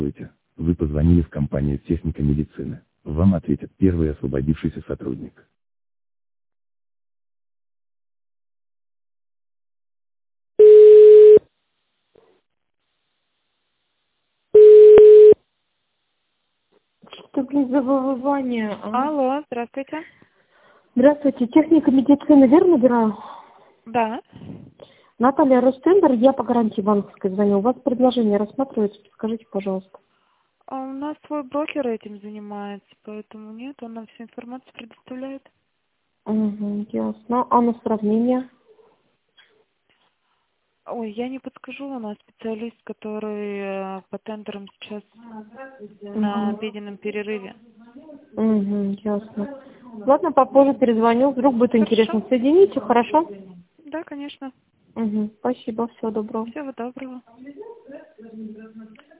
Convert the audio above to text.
Здравствуйте. Вы позвонили в компанию «Техника медицины». Вам ответит первый освободившийся сотрудник. Что, блин, забывание, а? Алло, здравствуйте. Здравствуйте, техника медицины, верно набираю? Да. Наталья Ростендер, я по гарантии банковской звоню. У вас предложение рассматривается, подскажите, пожалуйста. А у нас свой брокер этим занимается, поэтому нет, он нам всю информацию предоставляет. Угу, ясно. А на сравнение? Ой, я не подскажу, у нас специалист, который по тендерам сейчас на обеденном перерыве. Угу, ясно. Ладно, попозже перезвоню, вдруг будет Хорошо. интересно. Соедините, хорошо? Да, конечно. Угу, спасибо, всего доброго. Всего доброго.